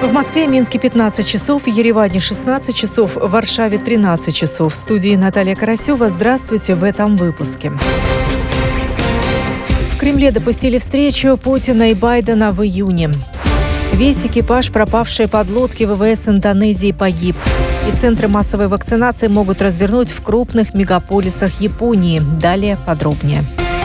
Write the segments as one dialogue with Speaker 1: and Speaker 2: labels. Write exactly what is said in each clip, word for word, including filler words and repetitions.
Speaker 1: В Москве и Минске пятнадцать часов, в Ереване шестнадцать часов, в Варшаве тринадцать часов. В студии Наталья Карасева. Здравствуйте в этом выпуске. В Кремле допустили встречу Путина и Байдена в июне. Весь экипаж пропавшей подлодки ВВС Индонезии погиб. И центры массовой вакцинации могут развернуть в крупных мегаполисах Японии. Далее подробнее.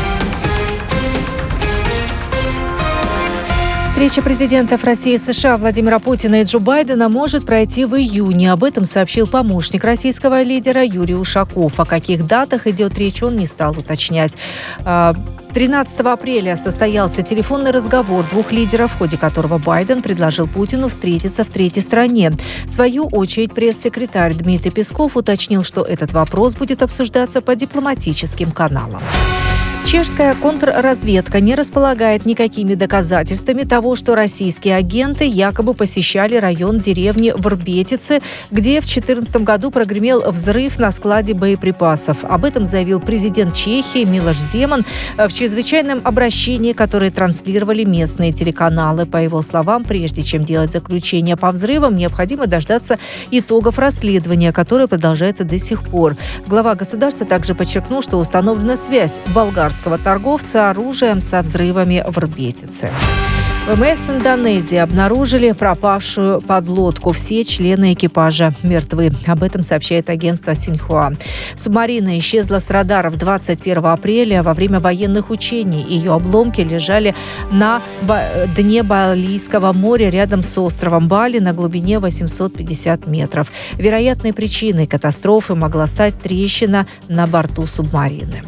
Speaker 1: Встреча президентов России и США Владимира Путина и Джо Байдена может пройти в июне. Об этом сообщил помощник российского лидера Юрий Ушаков. О каких датах идет речь, он не стал уточнять. тринадцатого апреля состоялся телефонный разговор двух лидеров, в ходе которого Байден предложил Путину встретиться в третьей стране. В свою очередь пресс-секретарь Дмитрий Песков уточнил, что этот вопрос будет обсуждаться по дипломатическим каналам. Чешская контрразведка не располагает никакими доказательствами того, что российские агенты якобы посещали район деревни Врбетицы, где в две тысячи четырнадцатом году прогремел взрыв на складе боеприпасов. Об этом заявил президент Чехии Милош Земан в чрезвычайном обращении, которое транслировали местные телеканалы. По его словам, прежде чем делать заключение по взрывам, необходимо дождаться итогов расследования, которое продолжается до сих пор. Глава государства также подчеркнул, что установлена связь болгарского торговца оружием со взрывами в Врбетице. ВМС Индонезии обнаружили пропавшую подлодку. Все члены экипажа мертвы. Об этом сообщает агентство Синьхуа. Субмарина исчезла с радаров двадцать первого апреля во время военных учений. Ее обломки лежали на дне Балийского моря рядом с островом Бали на глубине восемьсот пятьдесят метров. Вероятной причиной катастрофы могла стать трещина на борту субмарины.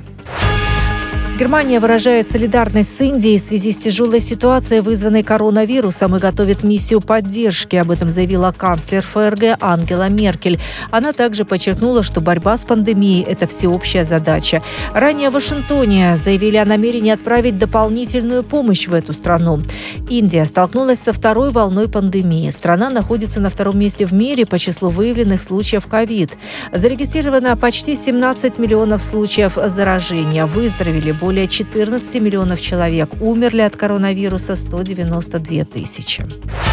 Speaker 1: Германия выражает солидарность с Индией в связи с тяжелой ситуацией, вызванной коронавирусом, и готовит миссию поддержки. Об этом заявила канцлер ФРГ Ангела Меркель. Она также подчеркнула, что борьба с пандемией – это всеобщая задача. Ранее в Вашингтоне заявили о намерении отправить дополнительную помощь в эту страну. Индия столкнулась со второй волной пандемии. Страна находится на втором месте в мире по числу выявленных случаев ковид. Зарегистрировано почти семнадцать миллионов случаев заражения. Выздоровели более Более четырнадцать миллионов человек, умерли от коронавируса сто девяносто две тысячи.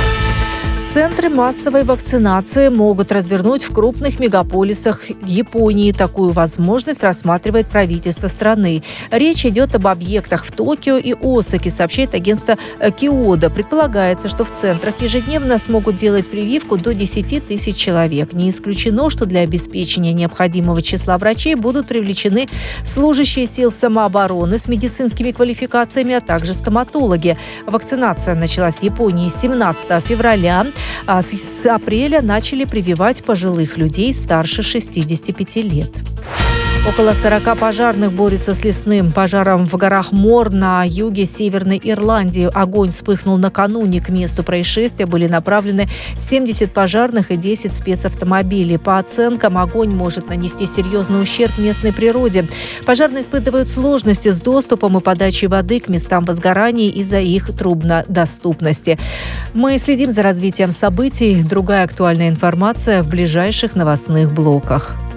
Speaker 1: Центры массовой вакцинации могут развернуть в крупных мегаполисах Японии. Такую возможность рассматривает правительство страны. Речь идет об объектах в Токио и Осаке, сообщает агентство Киода. Предполагается, что в центрах ежедневно смогут делать прививку до десять тысяч человек. Не исключено, что для обеспечения необходимого числа врачей будут привлечены служащие сил самообороны с медицинскими квалификациями, а также стоматологи. Вакцинация началась в Японии семнадцатого февраля. А с апреля начали прививать пожилых людей старше шестидесяти пяти лет. Около сорока пожарных борются с лесным пожаром в горах Мор на юге Северной Ирландии. Огонь вспыхнул накануне. К месту происшествия были направлены семьдесят пожарных и десять спецавтомобилей. По оценкам, огонь может нанести серьезный ущерб местной природе. Пожарные испытывают сложности с доступом и подачей воды к местам возгорания из-за их труднодоступности. Мы следим за развитием событий. Другая актуальная информация в ближайших новостных блоках.